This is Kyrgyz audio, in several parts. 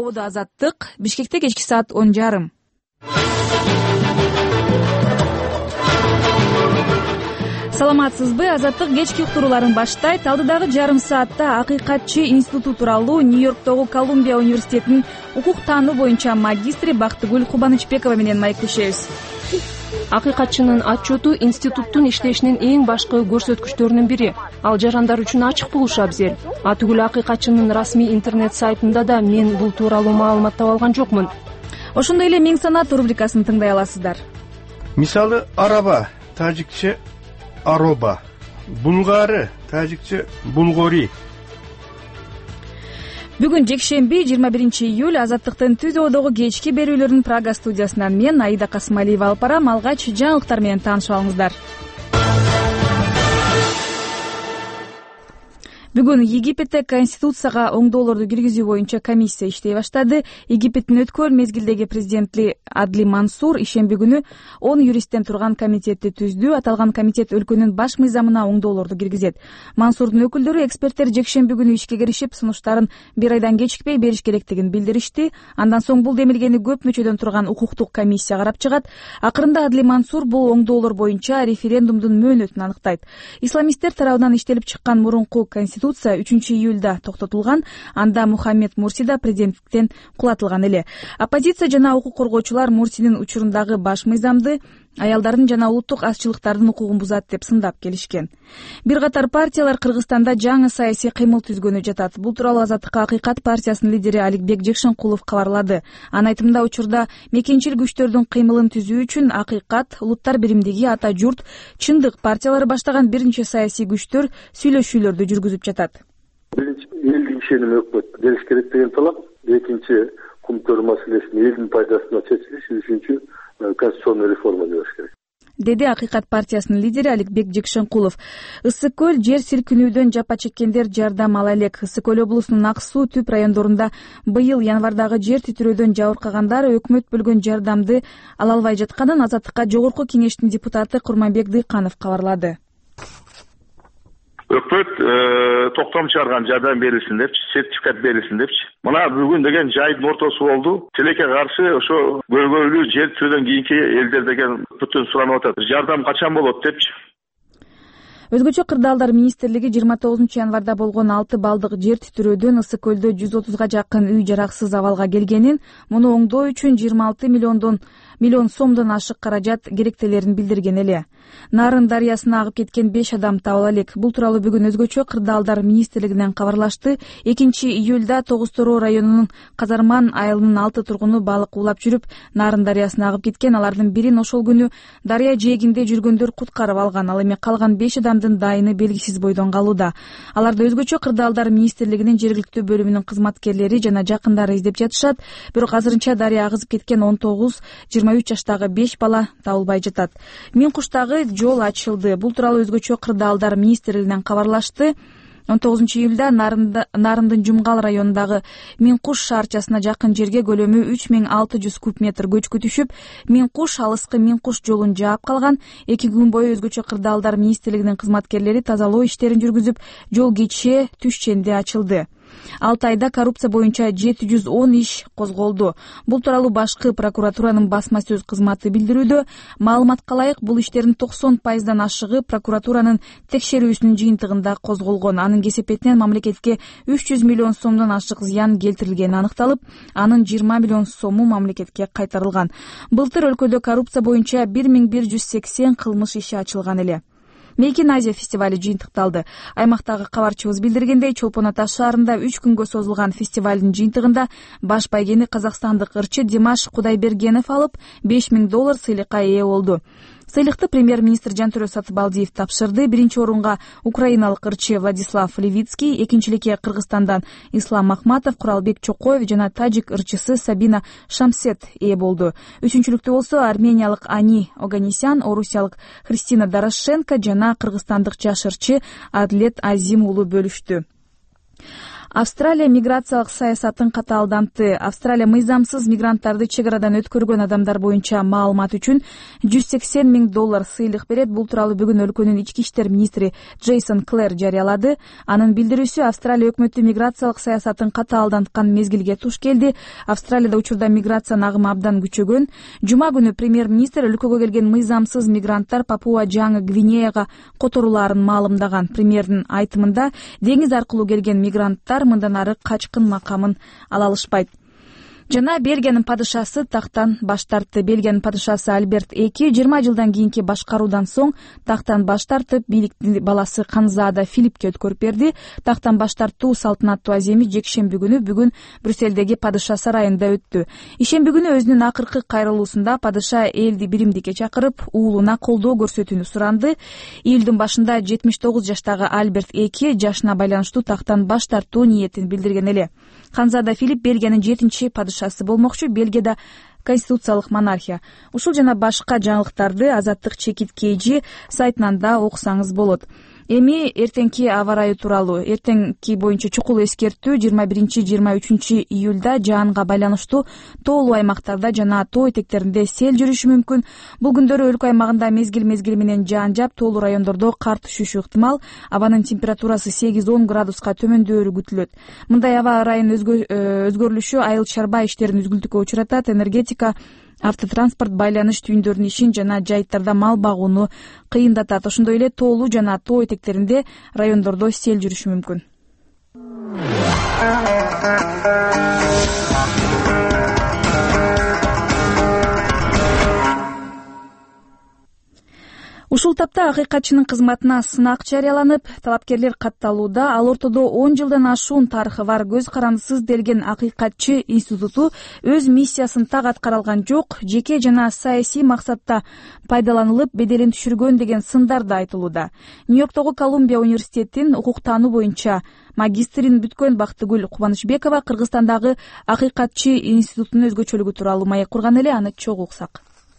ободо Азаттык. Бишкекте кечки саат 10:30. Саламатсызбы? Азаттык кечки уктурууларын баштайт. Алдыдагы жарым саатта Акыйкатчы институту тууралуу Нью-Йорктогу Колумбия университетинин укук таануу боюнча магистри Бактыгүл Кубанычбекова менен маектешебиз. Акыйкатчынын отчету институттун иштешинин эң башкы көрсөткүчтөрүнүн бири. Ал жарандар үчүн ачык болушу абзел. Атүгүл Акыйкатчынын расмий интернет сайтында да мен бул тууралуу маалымат таба алган жокмун. Ошондой эле Миң санат рубрикасын тыңдай аласыздар. Мисалы араба, тажикче ароба, булгары, тажикче булгори. Бүгүн жекшемби 21-июль Азаттыктын түз ободогу кечки берүүлөрүн Прага студиясынан мен Аида Касымалиева алып барам. Алгач жаңылыктар менен таанышып алыңыздар. Бүгүн Египетте Конституцияга оңдоолорду киргизүү боюнча комиссия иштей баштады. Египеттин өткөн мезгилдеги президенти Адли Мансур ишемби күнү 10 юристтен турган комитетти түздү. Аталган комитет өлкөнүн баш мыйзамына оңдоолорду киргизет. Мансурдун өкүлдөрү эксперттер жекшемби күнү ишке киришип, сунуштарын бир айдан кечикпей бериш керектигин билдиришти. Андан соң бул демилгени көп мүчөдөн турган укуктук комиссия карап чыгат. Акырында Адли Мансур бул оңдоолор боюнча референдумдун мөөнөтүн аныктайт. Исламисттер тарабынан иштелип чыккан мурунку Конституция 3-июлда токтотулган. Анда Мухаммед Мурси да президенттиктен кулатылган эле. Оппозиция жана укук коргоочулар Мурсинин учурундагы баш мыйзамды аялдардын жана улуттук азчылыктардын укугун бузат деп сындап келишкен. Бир катар партиялар Кыргызстанда жаңы саясий кыймыл түзгөнү жатат. Бул тууралуу Азаттыкка Акыйкат партиясынын лидери Аликбек Жекшенкулов кабарлады. Анын айтымында учурда мекенчил күчтөрдүн кыймылын түзүү үчүн Акыйкат, Улуттар биримдиги, Ата журт, Чындык партиялары баштаган биринчи саясий күчтөр сүйлөшүүлөрдү жүргүзүп жатат. Биринчи элдин ишеними өкмөт бериш керек деген талап, экинчи кумтөр маселесин элдин пайдасына чечилиш, үчүнчү конституционный реформа бериш керек, деди Акыйкат партиясынын лидери Аликбек Жекшенкулов. Ысык көл жер силкинүүдөн жапа чеккендер жардам ала элек. Ысык көл облусунун Ак суу түп райондорунда быйыл январдагы жер титирөөдөн жабыркагандар өкмөт бөлгөн жардамды ала албай жатканын Азаттыкка Жогорку кеңештин депутаты Курманбек Дыйканов кабарлады. Өкмөт токтом чыгарган жардам берилсин депчи, сертификат берилсин депчи. Мына бүгүн деген жайдын ортосу болду. Тилекке каршы ошо көйгөйлүү жер титирөөдөн кийинки элдер деген бүтүн суранып атат. Жардам качан болот депчи. Өзгөчө кырдаалдар министрлиги 29 январда болгон 6 балдык жер титирөөдөн Ысык көлдө 130га жакын үй жараксыз абалга келгенин, муну оңдоо үчүн 26 миллион сомдон ашык каражат керектелерин билдирген эле. Нарын дарыясына агып кеткен 5 адам табыла элек. Бул тууралуу бүгүн өзгөчө кырдаалдар министрлигинен кабарлашты. 2-июлда Тогуз-Тороо районунун Казарман айылынын 6 тургуну балык уулап жүрүп, Нарын дарыясына агып кеткен. Алардын бирин ошол күнү дарыя жээгинде жүргөндөр куткарып алган. Ал эми калган 5 адамдын дайыны белгисиз бойдон калууда. Аларды өзгөчө кырдаалдар министрлигинин жергиликтүү бөлүмүнүн кызматкерлери жана жакындары издеп жатышат. Бирок азырынча дарыя агызып кеткен 19-23 жаштагы 5 бала табылбай жатат. Миңкуштагы жол ачылды. Бул тууралуу өзгөчө кырдаалдар министрлигинен кабарлашты. 19-июлда Нарындын Жумгал районундагы Миңкуш шаарчасына жакын жерге көлөмү 3600 куб метр көчкү түшүп, Миңкуш алыскы Миңкуш жолун жаап калган. 2 күн бою өзгөчө кырдаалдар министрлигинин кызматкерлери тазалоо иштерин жүргүзүп, жол кечээ түшченде ачылды. 6 айда коррупция боюнча 710 иш козголду. Бул тууралуу башкы прокуратуранын басма сөз кызматы билдирүүдө. Маалыматка ылайык, бул иштердин 90%дан ашыгы прокуратуранын текшерүүсүнүн жыйынтыгында козголгон. Анын кесепетинен мамлекетке 300 миллион сомдон ашык зыян келтирилгени аныкталып, анын 20 миллион сому мамлекетке кайтарылган. Былтыр өлкөдө коррупция боюнча 1180 кылмыш иши ачылган эле. Мейкин Азия фестивали жыйынтыкталды. Аймактагы кабарчыбыз билдиргендей, Чолпон Ата шаарында 3 күнгө созулган фестивалдын жыйынтыгында баш байгени казакстандык ырчы Димаш Кудайбергенов алып, $5000 сыйлыкка ээ болду. Сыйлыкты премьер-министр Жантөрө Сатыбалдиев тапшырды. Биринчи орунга украиналык ырчы Владислав Левицкий, экинчиликке Кыргызстандан Ислам Махматов, Куралбек Чокоев жана тажик ырчысы Сабина Шамсет ээ болду. Үчүнчүлүктү болсо армениялык Ани Оганесян, орусиялык Христина Дорошенко жана кыргызстандык жаш ырчы Адлет Азим уулу бөлүштү. Австралия миграциялык саясатын катаалдантты. Австралия мыйзамсыз мигранттарды чек арадан өткөргөн адамдар боюнча маалымат үчүн $180 000 сыйлык берет. Бул тууралуу бүгүн өлкөнүн ички иштер министри Джейсон Клэр жарыялады. Анын билдирүүсү Австралия өкмөтү миграциялык саясатын катаалданткан мезгилге туш келди. Австралияда учурда миграциянын агымы абдан күчөгөн. Жума күнү премьер-министр өлкөгө келген мыйзамсыз мигранттар Папуа Жаңы Гвинеяга которулаарын маалымдаган. Премьердин айтымында деңиз аркылуу келген мигранттар мындан ары качкын макамын ала алышпайт. Жана Бельгиянын падышасы тактан баш тартты. Бельгиянын падышасы Альберт II 20 жылдан кийинки башкаруудан соң тактан баш тартып, бийликти баласы Канзаада Филиппке өткөрүп берди. Тактан баш тартуу салтанаттуу аземи жекшемби күнү бүгүн Брюссельдеги падыша сарайында өттү. Ишемби күнү өзүнүн акыркы кайрылуусунда падыша элди биримдикке чакырып, уулуна колдоо көрсөтүүнү суранды. Июлдун башында 79 жаштагы Альберт II жашына байланыштуу тактан баш тартуу ниетин билдирген эле. Канзаада Филипп Бельгиянын 7-чи падышасы болмокчу. Бельгияда конституциялык монархия. Ушул жана башка жаңылыктарды Азаттык чекит KG сайтынан да окусаңыз болот. Эми эртеңки аба ырайы тууралуу. Эртеңки боюнча чукул эскертүү 21-23 июлда жаанга байланыштуу тоолуу аймактарда жана тоо этектеринде сел жүрүшү мүмкүн. Бул күндөрү өлкө аймагында мезгил менен жаан жаап, тоолуу райондордо кар түшүшү ыктымал. Абанын температурасы 8-10 градуска төмөндөөрү күтүлөт. Мындай аба ырайынын өзгөрүлүшү айыл чарба иштерин үзгүлтүккө учуратат. Энергетика, автотранспорт, байланыш түйүндөрүнүн ишин жана жайыттарда мал багууну кыйындатат. Ошондой эле тоолуу жана тоо этектеринде райондордо сел жүрүшү мүмкүн. Ушул тапта акыйкатчынын кызматына сынак жарыяланып, талапкерлер катталууда. Ал ортодо 10 жылдан ашуун тарыхы бар көз карандысыз делген акыйкатчы институту өз миссиясын так аткара алган жок, жеке жана саясий максатта пайдаланылып, беделин түшүргөн деген сындар да айтылууда. Нью-Йорктогу Колумбия университетинин укуктануу боюнча магистрин бүткөн Бактыгүл Кубанычбекова Кыргызстандагы акыйкатчы институтунун өзгөчөлүгү тууралуу маек курган эле, аны чогуу уксак.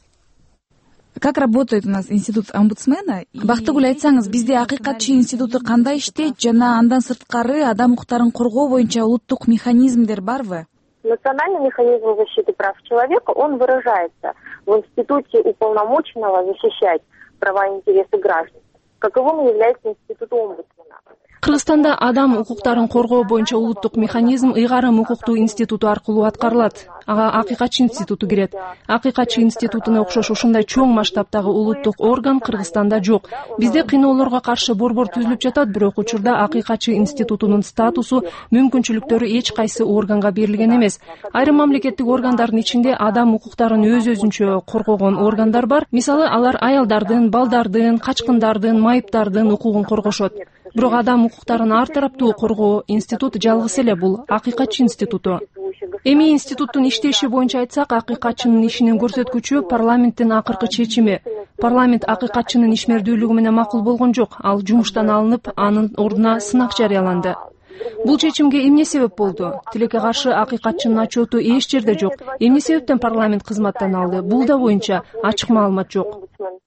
Как работает у нас институт омбудсмена? Бактыгүл, айтсаңыз, бизде акыйкатчы институту кандай иштейт жана андан сырткары адам укуктарын коргоо боюнча улуттук механизмдер барбы? Национальный механизм защиты прав человека, он выражается в институте уполномоченного защищать права и интересы граждан. Каковым является институт омбудсмена. Кыргызстанда адам укуктарын коргоо боюнча улуттук механизм ыйгарым укуктуу институту аркылуу аткарылат. Ага акыйкатчы институту кирет. Акыйкатчы институтуна окшош ушундай чоң масштабтагы улуттук орган Кыргызстанда жок. Бизде кыйноолорго каршы борбор түзүлүп жатат, бирок учурда акыйкатчы институтунун статусу, мүмкүнчүлүктөрү эч кайсы органга берилген эмес. Айрым мамлекеттик органдардын ичинде адам укуктарын өз-өзүнчө коргогон органдар бар. Мисалы, алар аялдардын, балдардын, качкындардын, майыптардын укугун коргошот. Бирок адам укуктарын ар тараптуу коргоо институт жалгыз эле, бул акыйкатчы институту. Эми институттун иштеши боюнча айтсак, акыйкатчынын ишинин көрсөткүчү парламенттин акыркы чечими. Парламент акыйкатчынын ишмердүүлүгү менен макул болгон жок. Ал жумуштан алынып, анын ордуна сынак жарыяланды. Бул чечимге эмне себеп болду? Тилекке каршы акыйкатчынын отчету эч жерде жок. Эмне себептен парламент кызматтан алды? Бул да боюнча ачык маалымат жок.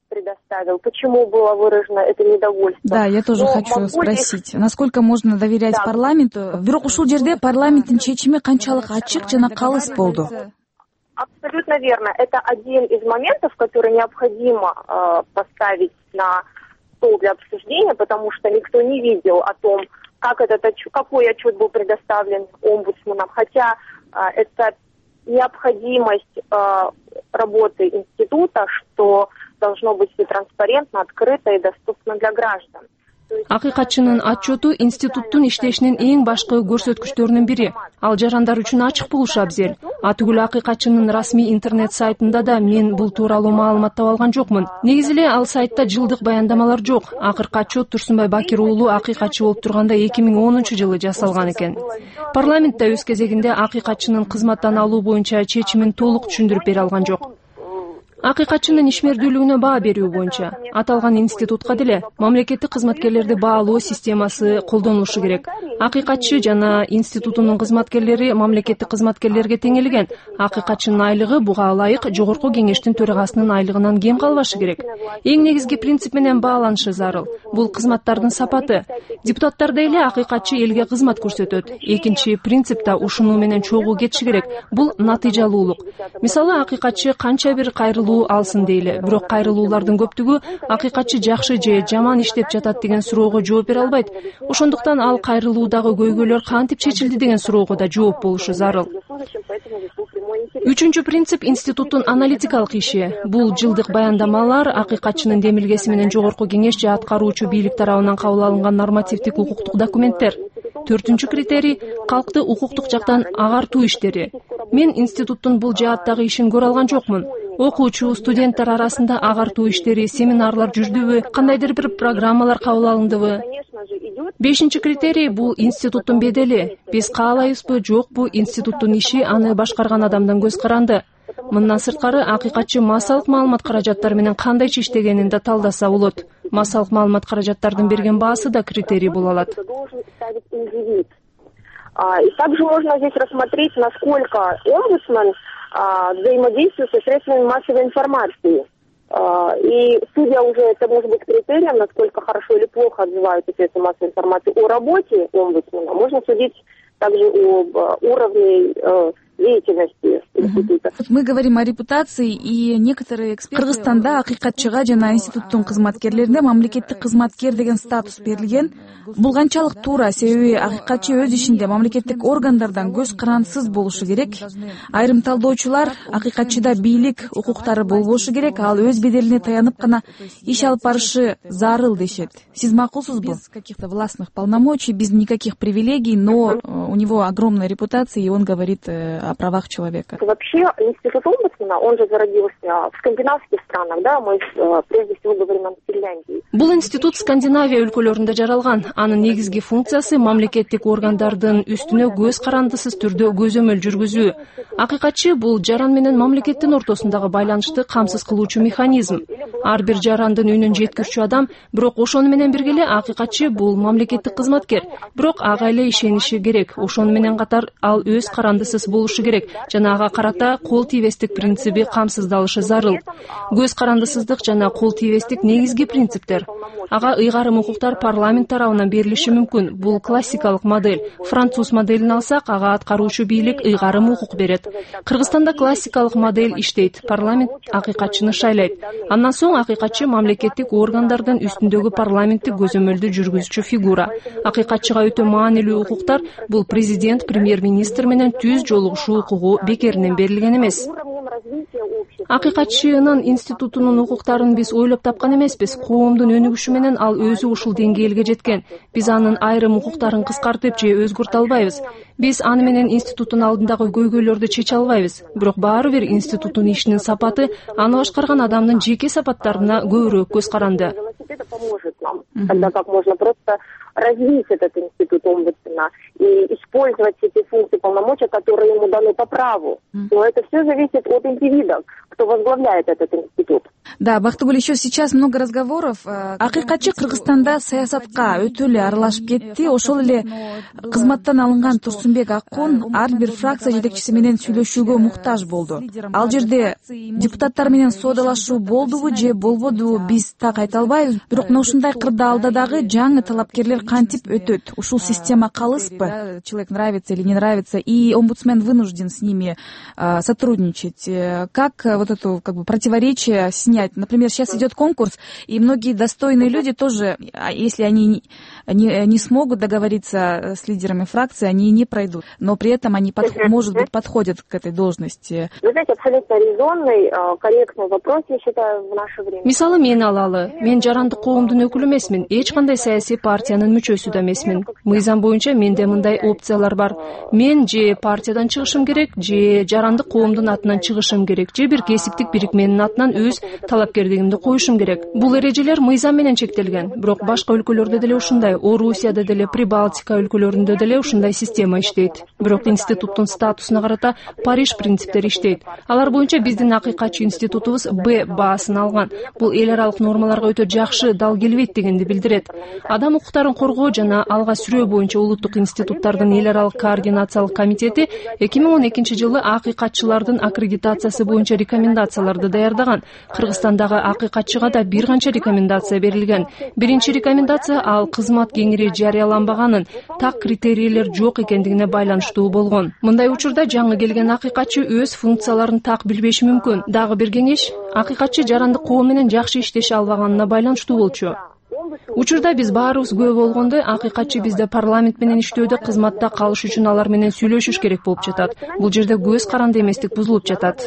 Почему было выражено это недовольство? Да, я тоже хочу спросить, насколько можно доверять парламенту? Бирок ушул жерде парламенттин чечими канчалык ачык жана калыс болду? Абсолютно верно. Это один из моментов, который необходимо поставить на стол для обсуждения, потому что никто не видел о том, какой отчет был предоставлен омбудсменам. Хотя это необходимость работы института, что должно быть все транспарентно, открыто и доступно для граждан. Акыйкатчынын отчету институттун иштешинин эң башкы көрсөткүчтөрүнүн бири. Ал жарандар үчүн ачык болушу абзел. Атүгүл акыйкатчынын расмий интернет сайтында да мен бул тууралуу маалымат таба алган жокмун. Негизи эле ал сайтта жылдык баяндамалар жок. Акыркы отчет Турсунбай Бакир уулу акыйкатчы болуп турганда 2010-жылы жасалган экен. Парламент да өз кезегинде акыйкатчынын кызматтан алуу боюнча чечимин толук түшүндүрүп бере алган жок. Акыйкатчынын ишмердүүлүгүнө баа берүү боюнча аталган институтка деле мамлекеттик кызматкерлерди баалоо системасы колдонулушу керек. Акыйкатчы жана институтунун кызматкерлери мамлекеттик кызматкерлерге теңелген. Акыйкатчынын айлыгы буга ылайык жогорку кеңештин төрагасынын айлыгынан кем калбашы керек. Эң негизги принцип менен бааланышы зарыл. Бул кызматтардын сапаты. Депутаттар деле акыйкатчы элге кызмат көрсөтөт. Экинчи принцип да ушуну менен чогуу кетиши керек. Бул натыйжалуулук. Мисалы, акыйкатчы канча бир кайрылуу алсын дейли, бирок кайрылуулардын көптүгү акыйкатчы жакшы же жаман иштеп жатат деген суроого жооп бере албайт. Ошондуктан ал кайрылуудагы көйгөйлөр кантип чечилди деген суроого да жооп болушу зарыл. Үчүнчү принцип институттун аналитикалык иши. Бул жылдык баяндамалар акыйкатчынын демилгеси менен жогорку кеңеш же аткаруучу бийлик тарабынан кабыл алынган нормативдик укуктук документтер. Төртүнчү критерий — калкты укуктук жактан агартуу иштери. Мен институттун бул жааттагы ишин көрө алган жокмун. Окуучу, студенттер арасында агартуу иштери, семинарлар жүрдүбү, кандайдыр бир программалар кабыл алындыбы? Бешинчи критерий — бул институттун бедели. Биз каалайбызбы, жокпу, институттун иши аны башкарган адамдан көз каранды. Мындан сырткары акыйкатчы массалык маалымат каражаттары менен кандайча иштегенин да талдаса болот. Массалык маалымат каражаттардын берген баасы да критерий боло алат. И также можно здесь рассмотреть, насколько омбудсмен взаимодействует со средствами массовой информации. И судя уже, это может быть критерием, насколько хорошо или плохо отзываются средства массовой информации о работе омбудсмена, можно судить также об уровне деятельности института. Мы говорим о репутации, и некоторые эксперты Кыргызстанда акыйкатчыга жана институттун кызматкерлерине мамлекеттик кызматкер деген статус берилген. Бул канчалык туура? Себеби акыйкатчы өз ишинде мамлекеттик органдардан көз карандысыз болушу керек. Айрым талдоочулар акыйкатчыда бийлик укуктары болбошу керек, ал өз беделине таянып гана иш алып барышы зарыл дешет. Сиз макулсузбу? Без каких-то властных полномочий, без никаких привилегий, но у него огромная репутация, и он говорит о правах человека. Вообще институт омбудсмена, он же зародился в скандинавских странах, да, мы прежде всего говорим о Финляндии. Бул институт Скандинавия өлкөлөрүндө жаралган. Анын негизги функциясы мамлекеттик органдардын үстүнө көз карандысыз түрдө көзөмөл жүргүзүү. Акыйкатчы бул жаран менен мамлекеттин ортосундагы байланышты камсыз кылуучу механизм. Ар бир жарандын үнүн жеткирчү адам, бирок ошону менен бирге эле акыйкатчы бул мамлекеттик кызматкер. Бирок ага эле ишениши керек. Ошону менен катар ал өз карандысыз болушу керек жана ага карата кол тийбестик принциби камсыздалышы зарыл. Көз карандысыздык жана кол тийбестик негизги принциптер. Ага ыйгарым укуктар парламент тарабынан берилиши мүмкүн. Бул классикалык модель. Француз моделин алсак, ага аткаруучу бийлик ыйгарым укук берет. Кыргызстанда классикалык модель иштейт. Парламент акыйкатчыны шайлайт. Андан соң акыйкатчы мамлекеттик органдардын үстүндөгү парламенттик көзөмөлдү жүргүзүүчү фигура. Акыйкатчыга өтө маанилүү укуктар бул президент, премьер-министр менен түз жолугушуу укугу бекеринен берилген эмес. Акыйкатчынын институтунун укуктарын биз ойлоп тапкан эмеспиз. Коомдун өнүгүшү менен ал өзү ушул деңгээлге жеткен. Биз анын айрым укуктарын кыскартып же өзгөртө албайбыз. Биз аны менен институттун алдындагы көйгөйлөрдү чече албайбыз. Бирок баары бир институттун ишинин сапаты аны башкарган адамдын жеке сапаттарына көбүрөөк көз каранды. Тогда как можно просто развить этот институт омбудсмена и использовать эти функции полномочия, которые ему даны по праву. Но это все зависит от индивида, кто возглавляет этот институт. Да, Бактыгүл, еще сейчас много разговоров. Акыйкатчы Кыргызстанда саясатка өтө эле аралашып кетти. Ошол эле кызматтан алынган Турсунбек Аккун ар бир фракция жетекчиси менен сүйлөшүүгө муктаж болду. Ал жерде депутаттар менен соодалашуу болдубу же болбодубу биз так айта албайбыз. Бирок ушундай кырдаалда дагы жаңы талапкерлер кантип өтөт? Ушул система калыспы? Человек нравится или не нравится, и омбудсмен вынужден с ними сотрудничать. Как вот эту противоречие снять? Например, сейчас идет конкурс, и многие достойные люди тоже, если они не смогут договориться с лидерами фракции, они не пройдут. Но при этом они, может быть, подходят к этой должности. Вы знаете, абсолютно резонный, корректный вопрос, я считаю, в наше время. Мисалы, мен алалы. Мен жарандык коомдун өкүлү эмесмин. Эч кандай саясий партиянын мүчөсү да эмесмин. Мыйзам боюнча менде мындай опциялар бар. Мен же партиядан чыгышым керек, же жарандык коомдун атынан чыгышым керек, же бир кесиптик бирикменин атынан өз талапкерлигимди коюшум керек. Бул эрежелер мыйзам менен чектелген. Бирок башка өлкөлөрдө деле ушундай, Орусияда деле, Прибалтика өлкөлөрүндө деле ушундай система иштейт. Бирок институттун статусуна карата Париж принциптери иштейт. Алар боюнча биздин акыйкатчы институтубуз Б баасын алган. Бул эл аралык нормаларга өтө жакшы дал келбейт дегенди билдирет. Адам укуктарын коргоо жана алга сүрөө боюнча улуттук институттардын эл аралык координациялык комитети 2012-жылы акыйкатчылардын аккредитациясы боюнча рекомендацияларды даярдаган. Кыргызстандагы акыйкатчыга да бир канча рекомендация берилген. Биринчи рекомендация ал кызмат кеңири жарыяланбаганын, так критерийлер жок экендигине байланыштуу болгон. Мындай учурда жаңы келген акыйкатчы өз функцияларын так билбеши мүмкүн. Дагы бир кеңеш, акыйкатчы жарандык коом менен жакшы иштеше албаганына байланыштуу болчу. Учурда биз баарыбыз күбө болгондой, акыйкатчы бизде парламент менен иштөөдө кызматта калыш үчүн алар менен сүйлөшүш керек болуп жатат. Бул жерде көз каранды эместик бузулуп жатат.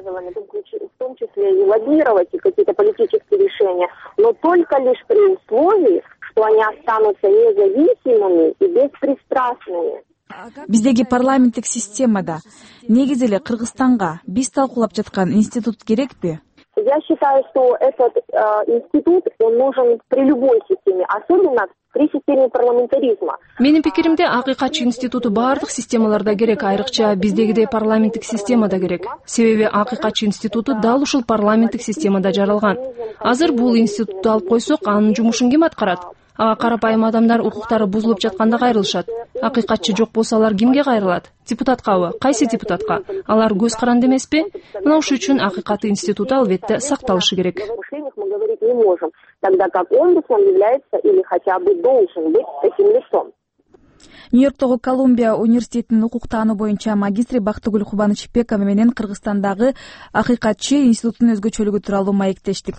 В том числе и лоббировать и какие-то политические решения, но только лишь при условии, что они останутся независимыми и беспристрастными. Биздеги парламенттик системада негизи эле Кыргызстанга биз талкуулап жаткан институт керекпи? Я считаю, что этот институт, он нужен при любой системе, особенно при системе парламентаризма. Менин пикиримде акыйкатчы институту баардык системаларда керек, айрыкча биздегидей парламенттик системада керек. Себеби акыйкатчы институту дал ушул парламенттик системада жаралган. Азыр бул институтту алып койсок, анын жумушун ким аткарат? Ага карапайым адамдар укуктары бузулуп жатканда кайрылышат. Акыйкатчы жок болсо алар кимге кайрылат? Депутаткабы? Кайсы депутатка? Алар көз каранды эмеспи? Мына ушул үчүн акыйкаты институту албетте сакталышы керек. Мы говорить не можем, тогда как омбудсмен является или хотя бы должен быть таким лицом. Нью-Йорктогу Колумбия университетинин укуктаануу боюнча магистри Бактыгүл Кубанычбекова менен Кыргызстандагы акыйкатчы институттун өзгөчөлүгү тууралуу маектештик.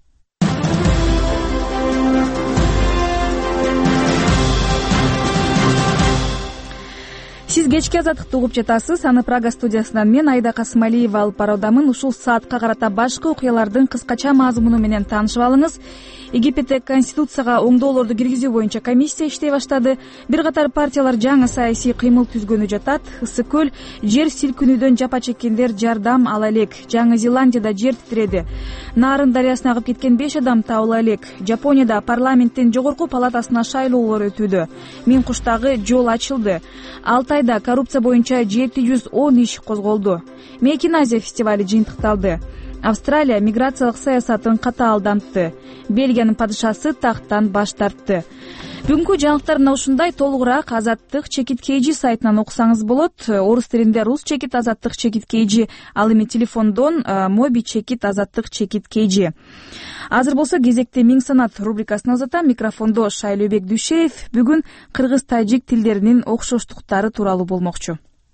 Сиз кечки азаттыкты угуп жатасыз. Аны Прага студиясынан мен Айда Касымалиева алып баруудамын. Ушул саатка карата башкы окуялардын кыскача мазмуну менен таанышып алыңыз. ЕГПТ Конституцияга оңдоолорду киргизүү боюнча комиссия иштей баштады. Бир катар партиялар жаңы саясий кыймыл түзгөнү жатат. Ысык көл жер силкинүүдөн жапа чеккендер жардам ала элек. Жаңы Зеландияда жер титиреди. Нарын дарыясына агып кеткен 5 адам табыла элек. Жапонияда парламенттин жогорку палатасына шайлоолор өтүүдө. Минкуштагы жол ачылды. Алтайда коррупция боюнча 710 иш козголду. Мейкин Азия фестивали жыйынтыкталды. Австралия миграциялык саясатын катаалдантты. Бельгиянын падышасы тактан баш тартты. Бүгүнкү жаңылыктар мына ушундай. Толугураак Азаттык чекит KG сайтынан окусаңыз болот. Орус тилинде Рус чекит Азаттык чекит KG, ал эми телефондон Моби чекит Азаттык чекит KG. Азыр болсо кезекте Миң санат рубрикасына узатам. Микрофондо Шайлообек Дүйшеев. Бүгүн кыргыз-тажик тилдеринин окшоштуктары тууралуу болмокчу.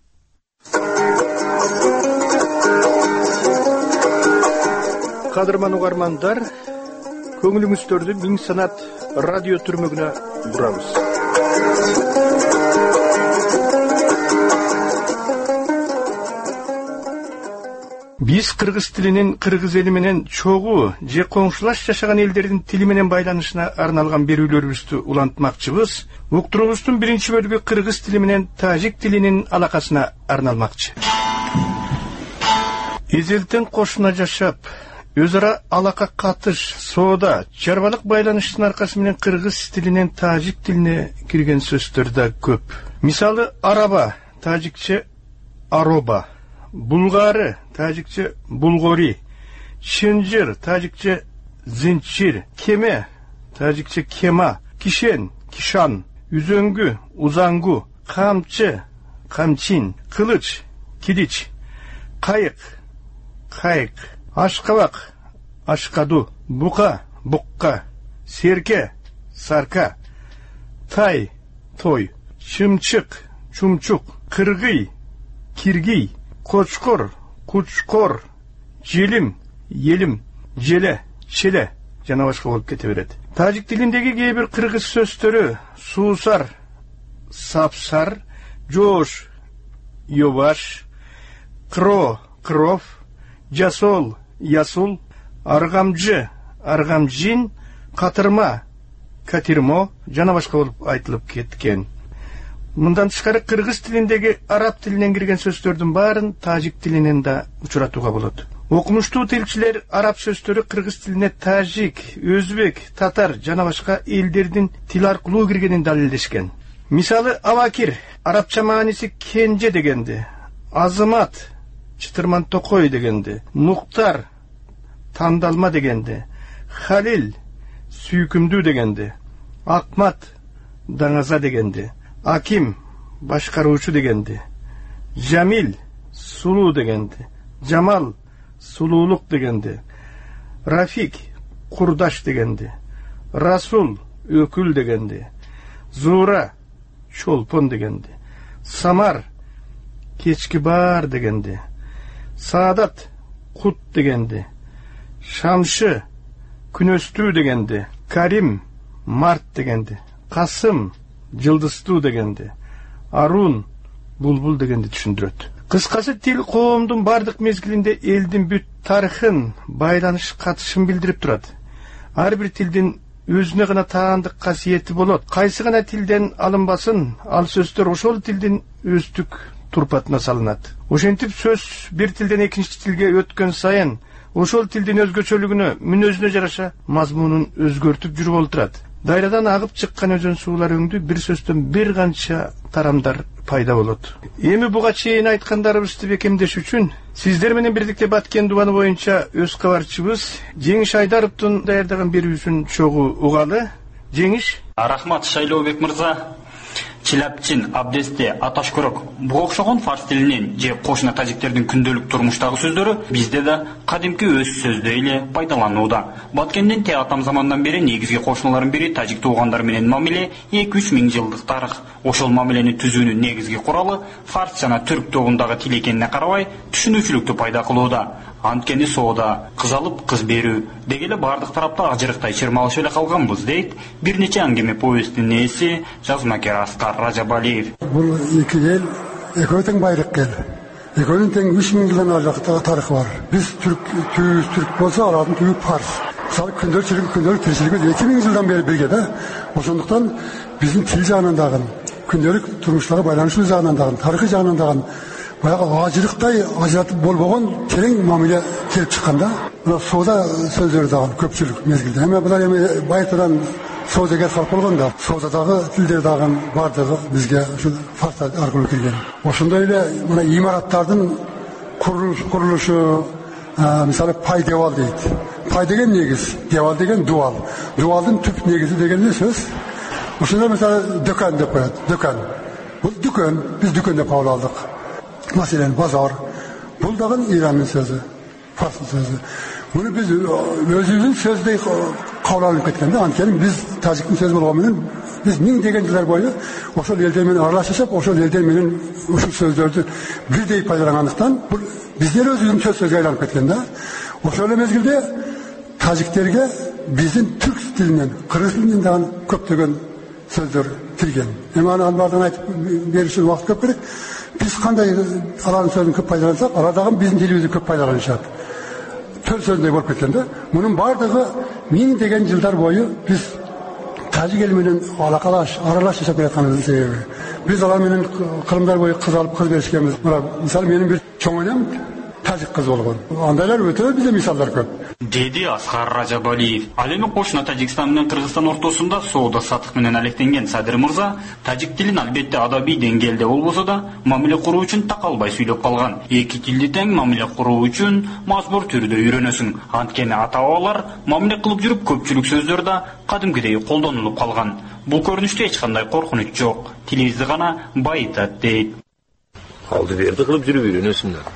Кадырман угармандар, көңүлүңүздөрдү Миң санат радио түрмөгүнө бурабыз. Биз кыргыз тилинин кыргыз эли менен чогуу же коңшулаш жашаган элдердин тили менен байланышына арналган берүүлөрүбүздү улантмакчыбыз. Уктуруубуздун биринчи бөлүгү кыргыз тили менен тажик тилинин алакасына арналмакчы. Эзелтен кошуна жашап, өз ара алака катыш, соода, чарбалык байланыштын аркасы менен кыргыз тилинен тажик тилине кирген сөздөр да көп. Мисалы араба, тажикче ароба, булгары, тажикче булгори, чынжыр, тажикче зинчир, кеме, тажикче кема, кишен, кишан, үзөңгү, узангу, камчы, камчин, кылыч, килич, кайык, кайык, ашкабак, ашкаду, бука, букка, серке, сарка, тай, той, чымчык, чумчук, кыргый, киргий, кочкор, кучкор, желим, елим, желе, челе жана башка болуп кете берет. Тажик тилиндеги кээ бир кыргыз сөздөрү суусар, сапсар, жоош, йобаш, кро, кров, жасол, ясул, аргамжы, аргамжин, катырма, катирмо жана башка болуп айтылып кеткен. Мындан тышкары кыргыз тилиндеги араб тилинен кирген сөздөрдүн баарын тажик тилинен да учуратууга болот. Окумуштуу тилчилер араб сөздөрү кыргыз тилине тажик, өзбек, татар жана башка элдердин тил аркылуу киргенин далилдешкен. Мисалы Абакир арабча мааниси кенже дегенди, Азамат чытырман токой дегенди, Муктар тандалма дегенди, Халил сүйкүмдүү дегенди, Акмат даңаза дегенди, Аким башкаруучу дегенди, Жамил сулуу дегенди, Жамал сулуулук дегенди, Рафик курдаш дегенди, Расул өкүл дегенди, Зура чолпон дегенди, Самар кечки баар дегенди, Саадат кут дегенди, Шамшы күнөстүү дегенди, Карим март дегенди, Касым жылдыстуу дегенди, Арун булбул дегенди түшүндүрөт. Кыскасы тил коомдун бардык мезгилинде элдин бүт тарыхын, байланыш катышын билдирип турат. Ар бир тилдин өзүнө гана таандык касиети болот. Кайсы гана тилден алынбасын, ал сөздөр ошол тилдин өздүк турпатына салынат. Ошентип сөз бир тилден экинчи тилге өткөн сайын ошол тилдин өзгөчөлүгүнө, мүнөзүнө жараша мазмунун өзгөртүп жүрүп олтурат. Дайрадан агып чыккан өзөн суулар өңдү бир сөздөн бир канча тарамдар пайда болот. Эми буга чейин айткандарыбызды бекемдеш үчүн сиздер менен бирдикте Баткен дубаны боюнча өз кабарчыбыз Жеңиш Айдаровдун даярдаган берүүсүн чогуу угалы. Жеңиш. Рахмат Шайлообек мырза. Чилапчин, Абдесте, Аташкөрөк буга окшогон фарс тилинен же кошуна тажиктердин күндөлүк турмуштагы сөздөрү бизде да кадимки өз сөздөй эле пайдаланууда. Баткендин те атам замандан бери негизги кошуналардын бири тажик туугандар менен мамиле 2-3 миң жылдык тарых. Ошол мамилени түзүүнүн негизги куралы фарс жана түрк тобундагы тил экенине карабай түшүнүүчүлүктү пайда кылууда. Анткени соода кыз алып кыз берүү дегеле бардык тарапта ажырыктай чырмалышып эле калганбыз дейт бир нече аңгеме повесттин ээси жазмакер Аскар Ражабалиев. Бул эки эл экөө тең байлык эл. Экөөнүн тең 3 миң жылдан артык тарыхы бар. Биз түрк болсо, алардын түбү парс. Мисалы күндөлүк тиричилигибиз 2 миң жылдан бери бирге да. Ошондуктан биздин тил жагынан дагы, күндөлүк турмуштагы байланышуу жагынан дагы, тарыхый жагынан дагы баягы ажырыктай ажыратып болбогон терең мамиле келип чыкканда, соода сөздөрү дагы көпчүлүк мезгилде. Эми булар эми байытадан соодагер калып болгон да, соодадагы тилдер дагы бардыгы бизге ушу фарс аркылуу кирген. Ошондой эле мына имараттардын курулушу, мисалы пай девал дейт. Пай деген негиз, девал деген дуал. Дуалдын түп негизи деген сөз. Ошондо мисалы дөкөн деп коет. Дөкөн. Бул дүкөн, биз дүкөн деп кабыл алдык. Masalan bozor. Bul dagın İran'ın sözü, Fars'ın sözü. Bunu biz özümüzün sözde kavlanıp ketgende, antkeni biz Tacik'in sözü bolğanmenен biz ming degendiler boyu oşol elden menen aralashып, oşol elden menen uşul sözdөрдү birдей пайдалангандыктан бул биздер өзүбүздүн сөзгө айланып кеткенде, ошол эле мезгилде тажиктерге биздин түрк тилинен, кыргыз тилинен дагы көптөгөн сөздөр кирген. Эми аны бардыгын айтып берүү үчүн убакыт көп керек. Biz qanday alардың sözünü көп пайдалансақ, арадагы биздин тилибизди көп пайдаланышат. Төл сөзүндөй болуп кеткенде, мунун бардыгы миң деген жылдар бою биз тажик эл менен аралаш жашап келатканыбыздын себеби. Биз алар менен кырымдар бою кыз алып кыз беришкенбиз. Мисалы менин бир чоң энем тажик кыз болгон. Андайлар өтө бизде мисалдар көп. Деди Аскар Ражабалиев. Ал эми кошуна Тажикстан менен Кыргызстан ортосунда соода сатык менен алектенген Садыр мырза тажик тилин албетте адабий деңгээлде болбосо да мамиле куруу үчүн такалбай сүйлөп калган. Эки тилди тең мамиле куруу үчүн мажбур түрдө үйрөнөсүң. Анткени ата-бабалар мамиле кылып жүрүп көпчүлүк сөздөр да кадимкидей колдонулуп калган. Бул көрүнүштө эч кандай коркунуч жок. Тилибизди гана байытат дейт. Алды берди кылып жүрүп үйрөнөсүңөр.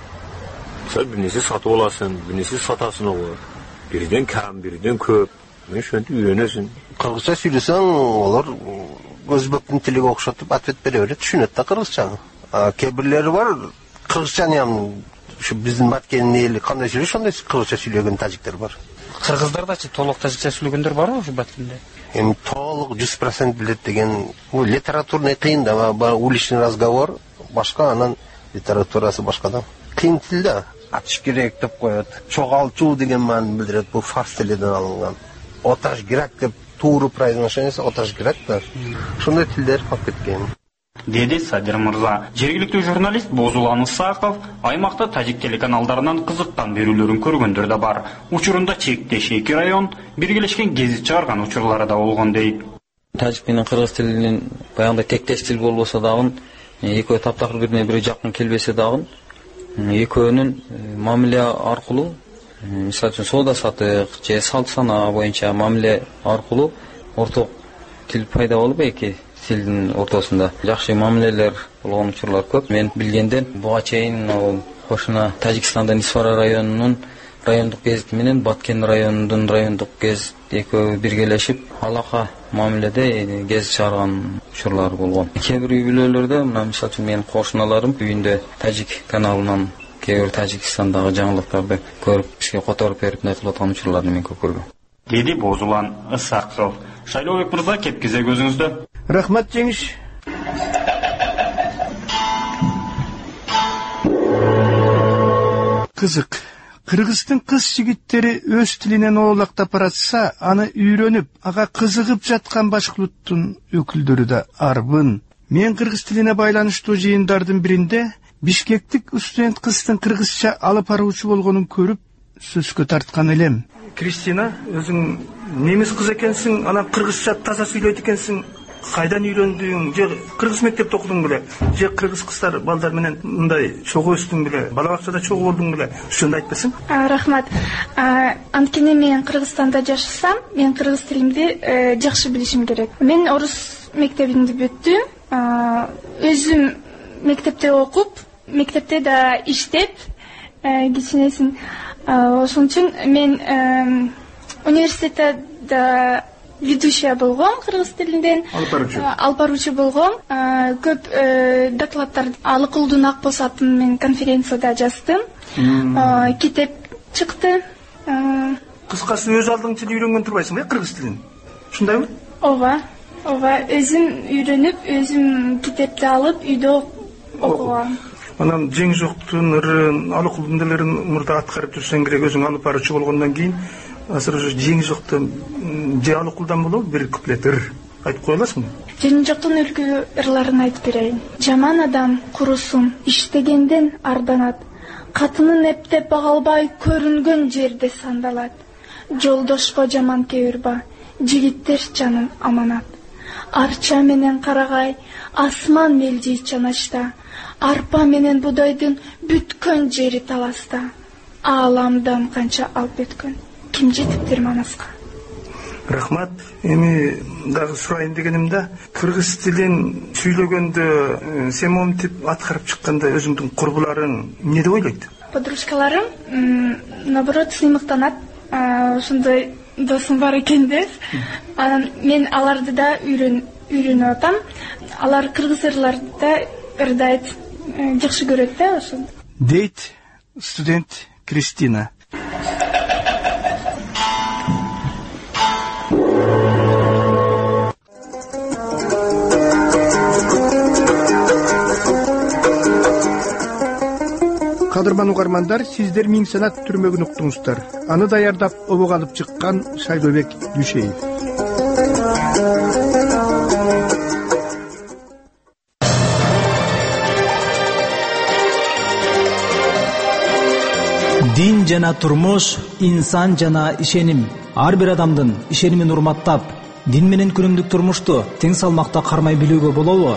Bir nesi satı olasın, bir nesi satasın olur. Birden kam, birden köp. Ben şu anda öğrenirsin. Kırgızca söylesen olur. Özbek'in tiliga okşatıp atvet beri düşünet de Kırgızca. Kebirleri var. Kırgızca yani şu bizim Batken'in eli kanday söylüyor. Şonday Kırgızca söylüyorgen Tacikler var. Kırgızlarda toluk Tacikça söylüyorgenler var mı şu Batken'de? Hem toluk 100% bilet degen. Bu literaturный kıyın da уличный разговор. Başka anan literatурасы başkadan. Kıyın tilde. Atış gerek деп koyat. Çoğaltуу деген маанин билдирет. Bu Fars tilinden alıngan. Otaş gerek деп тууру произношениеси оташ керек да. Ошондой тилдер калып кеткен. Деди Садир мырза. Жергиликтүү журналист Бозулан Ысаков аймакта тажик телеканалдарынан кызыккан берүүлөрүн көргөндөр да бар. Учурунда чектеш 2 район биргелешкен гезит чыгарган учурлары да болгон дейт. Тажик менен кыргыз тилинин баягындай тектеш тил болбосо дагы, экөө таптакыр бирине бири жакын келбесе дагы, экөөнүн мамиле аркылуу, мисалы үчүн соода сатык же салт санаа боюнча мамиле аркылуу орток тил пайда болуп эки тилдин ортосунда жакшы мамилелер болгон учурлар көп. Мен билгенден буга чейин кошуна Тажикстандан Исфара районунун райондук гезити менен Баткен районунун райондук гезит экөө биргелешип алака мамиледе гезит чыгарган учурлар болгон. Кээ бир үй-бүлөлөрдө мына мисалы үчүн менин кошуналарым үйүндө Тажик каналынан кээ бир Тажикстандагы жаңылыктарды көрүп бизге которуп берип кылып аткан учурларды мен көп көргөм. Деди Бозулан Ысаков. Шайлообек мырза, кепкизе көзүңүздө. Рахмат жеңиш. Кызык. Кыргыздын кыз жигиттери өз тилинен оолактап баратса, аны үйрөнүп, ага кызыгып жаткан башка улуттун өкүлдөрү да арбын. Мен кыргыз тилине байланыштуу жыйындардын биринде Бишкектик студент кыздын кыргызча алып баруучу болгонун көрүп сөзгө тарткан элем. Кристина, өзүң немис кыз экенсиң, анан кыргызча таза сүйлөйт экенсиң. Кайдан үйрөндүң? Же кыргыз мектепте окудуң беле? Же кыргыз кыздар балдар менен мындай чогуу өстүң беле? Бала бакчада чогуу болдуң беле? Ушуну айтпасаң? Рахмат. Анткени мен Кыргызстанда жашасам, мен кыргыз тилимди жакшы билишим керек. Мен орус мектебинде бүттүм. Өзүм мектепте окуп, мектепте да иштеп, кичинесин. Ошон үчүн мен университетте да ведущая болгом кыргыз тилинден, алып баруучу болгом. Көп докладдар Алыкулдун Акбоз атын мен конференцияда жаздым. Китеп чыкты. Кыскасы өз алдың тил үйрөнгөн турбайсың, кыргыз тилин. Ушундайбы? Ооба. Өзүм үйрөнүп, өзүм китепти алып үйдө окугам. Анан Жең жоктун ырын, Алыкулдун делерин мурда аткарып жүрсөң керек, өзүң алып баруучу болгондон кийин азыр уже Жең жоктун же Алыкулдан болобу бир куплет ыр айтып кое аласыңбы? Жең жоктун өлкө ырларын айтып берейин. Жаман адам курусун иштегенден арданат. Катынын эптеп багалбай көрүнгөн жерде сандалат. Жолдошко жаман кеурба, жигиттер жанын аманат. Арча менен карагай, асман мелдей чанашта. Арпа менен будайдын бүткөн жери таласта. Ааламдан канча алып өткөн. Ким жетиптир манаска? Рахмат. Эми дагы сурайын дегенимде, кыргыз тилин сүйлөгөндө сен момтип аткарып чыкканда өзүңдүн курбуларың эмне деп ойлойт? Подружкаларым наоборот сыймыктанат. Ошондой досум бар экен деп. Анан мен аларды да үйрөнүп атам. Алар кыргыз ырларды да ырдайт, жакшы көрөт да ошондо. Дейт студент Кристина. Кадырман угармандар, сиздер Миң Санат түрмөгүн уктуңуздар. Аны даярдап обого алып чыккан Шайлообек Дүйшеев. Дин жана турмуш, инсан жана ишеним. Ар бир адамдын ишенимин урматтап, дин менен күнүмдүк турмушту тең салмакта кармай билүүгө болобу?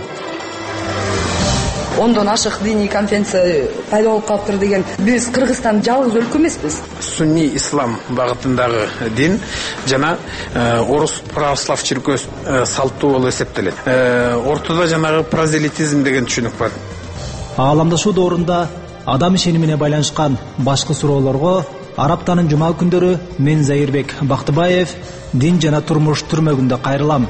Ондон ашык диний конференция пайда болуп калыптыр деген. Биз Кыргызстан жалгыз өлкө эмеспиз. Сунни ислам багытындагы дин жана орус православ чиркөөсү салттуу болуп эсептелет. Ортодо жанагы прозелитизм деген түшүнүк бар. Ааламдашуу доорунда адам ишенимине байланышкан башкы суроолорго Араптанын жума күндөрү мен Заирбек Бактыбаев дин жана турмуш түрмөгүндө кайрылам.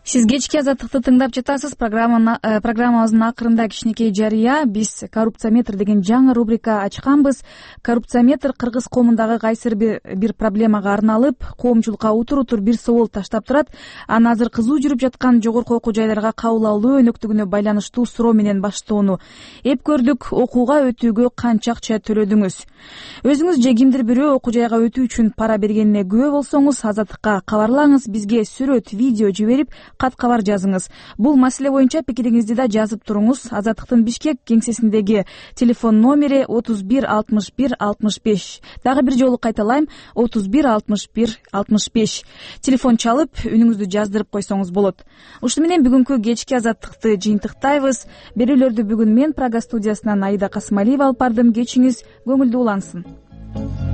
Сиз кечки азаттыкты тыңдап жатасыз. Программабыздын акырында кичинекей жарыя. Биз коррупцияметр деген жаңы рубрика ачканбыз. Коррупцияметр кыргыз коомундагы кайсыр бир проблемага арналып, коомчулукка утур бир соол таштап турат. Аны азыр кызуу жүрүп жаткан жогорку окуу жайларга кабыл алуу өнөктүгүнө байланыштуу суроо менен баштоону эп көрдүк. Окууга өтүүгө канча акча төлөдүңүз? Өзүңүз же кимдир бирөө окуу жайга өтүү үчүн пара бергенине күбө болсоңуз, Азаттыкка кабарлаңыз. Бизге сүрөт, видео жиберип, кат кабар жазыңыз. Бул маселе боюнча пикириңизди да жазып туруңуз. Азаттыктын Бишкек кеңсесиндеги телефон номери 31 61 65. Дагы бир жолу кайталайм, 31 61 65. Телефон чалып, үнүңүздү жаздырып койсоңуз болот. Ушуну менен бүгүнкү кечки азаттыкты жыйынтыктайбыз. Берүүлөрдү бүгүн мен Прага студиясынан Аида Касымалиева алып бардым. Кечиңиз көңүлдүү улансын.